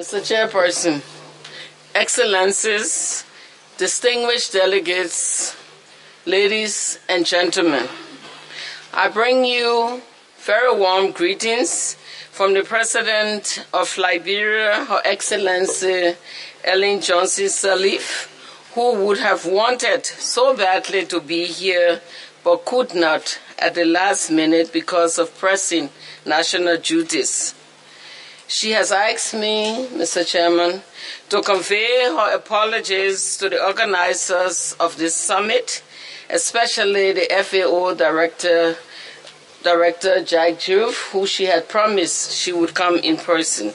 Mr. Chairperson, Excellencies, distinguished delegates, ladies and gentlemen, I bring you very warm greetings from the President of Liberia, Her Excellency Ellen Johnson Sirleaf, who would have wanted so badly to be here but could not at the last minute because of pressing national duties. She has asked me, Mr. Chairman, to convey her apologies to the organizers of this summit, especially the FAO Director Jack Juve, who she had promised she would come in person.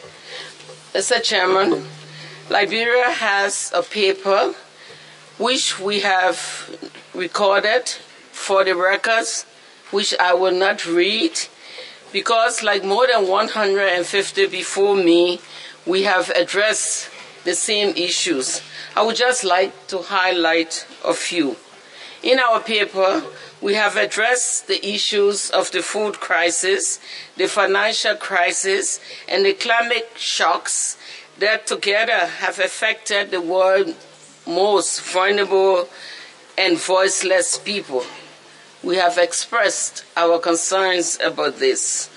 Mr. Chairman, Liberia has a paper which we have recorded for the records, which I will not read, because like more than 150 before me, we have addressed the same issues. I would just like to highlight a few. In our paper, we have addressed the issues of the food crisis, the financial crisis, and the climate shocks that together have affected the world's most vulnerable and voiceless people. We have expressed our concerns about this.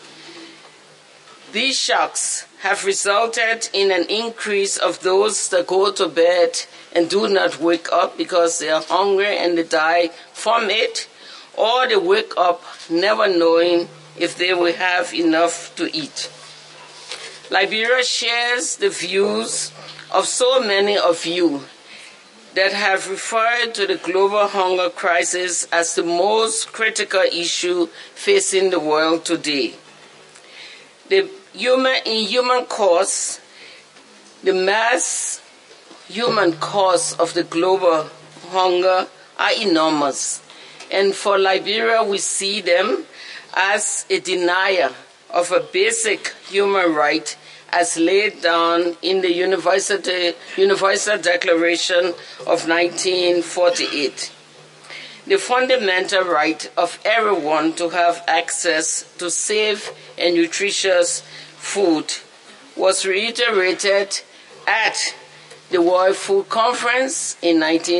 These shocks have resulted in an increase of those that go to bed and do not wake up because they are hungry and they die from it, or they wake up never knowing if they will have enough to eat. Liberia shares the views of so many of you that have referred to the global hunger crisis as the most critical issue facing the world today. The human cause, the mass human cause of the global hunger are enormous. And for Liberia, we see them as a denial of a basic human right as laid down in the Universal Declaration of 1948. The fundamental right of everyone to have access to safe and nutritious food was reiterated at the World Food Conference in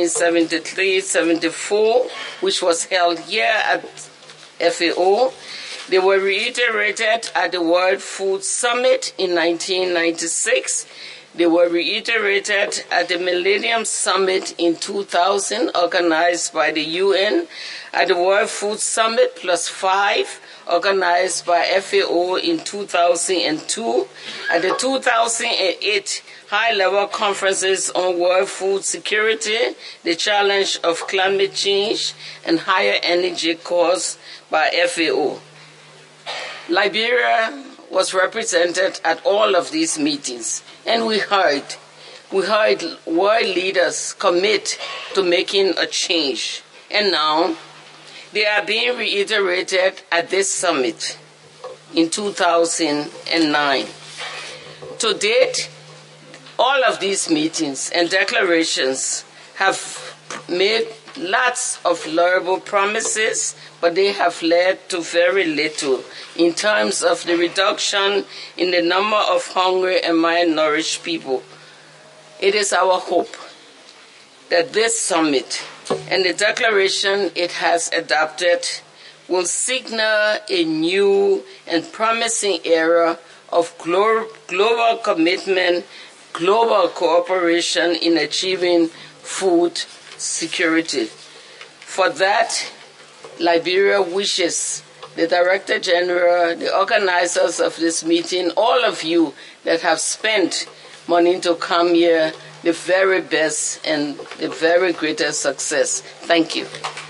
1973-74, which was held here at FAO. They were reiterated at the World Food Summit in 1996. They were reiterated at the Millennium Summit in 2000, organized by the UN, at the World Food Summit +5, organized by FAO in 2002, at the 2008 high-level conferences on world food security, the challenge of climate change, and higher energy costs by FAO. Liberia was represented at all of these meetings, and we heard world leaders commit to making a change. And now, they are being reiterated at this summit in 2009. To date, all of these meetings and declarations have made lots of laudable promises, but they have led to very little in terms of the reduction in the number of hungry and malnourished people. It is our hope that this summit and the declaration it has adopted will signal a new and promising era of global commitment, global cooperation in achieving food security. For that, Liberia wishes the Director General, the organizers of this meeting, all of you that have spent money to come here, the very best and the very greatest success. Thank you.